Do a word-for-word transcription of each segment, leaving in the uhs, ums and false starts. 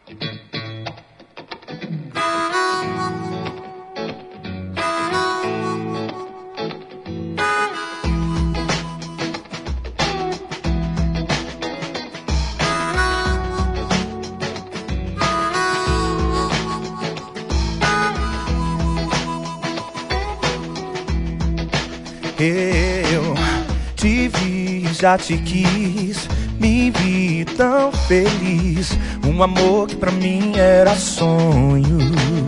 Eu te vi, já te quis, me vi tão feliz. Um amor que pra mim era sonho.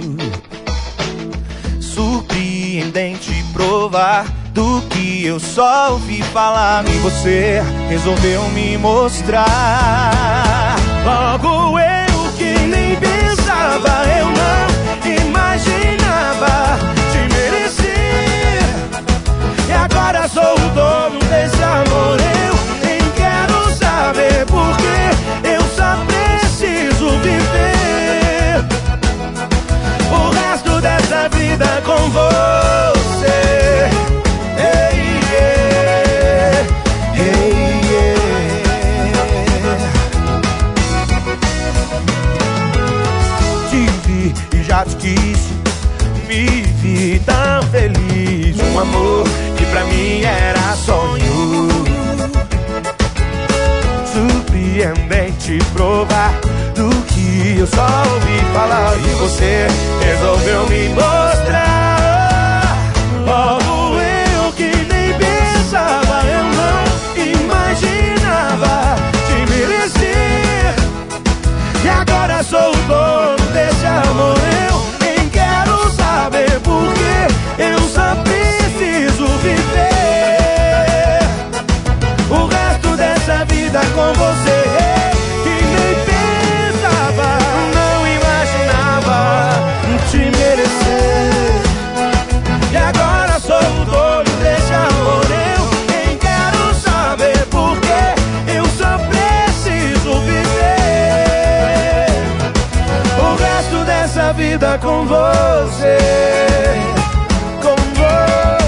Surpreendente provar do que eu só ouvi falar. E você resolveu me mostrar. Logo eu que nem pensava, eu não imaginava te merecer. E agora sou o dono desse amor. Eu nem quero saber porque eu só preciso viver o resto dessa vida com você. Hey, yeah. Hey, yeah. Te vi e já te quis, me vi tão feliz. Um amor que pra mim era sonho. Surpreendente provar do que eu só ouvi falar. E você resolveu me mostrar. Logo eu que nem pensava, eu não imaginava te merecer. E agora sou o dono desse amor. Eu nem quero saber porque eu só preciso viver o resto dessa vida com você. Que nem pensava, não imaginava te merecer. E agora sou o dono desse amor. Eu nem quero saber porque eu só preciso viver o resto dessa vida com você. Com você.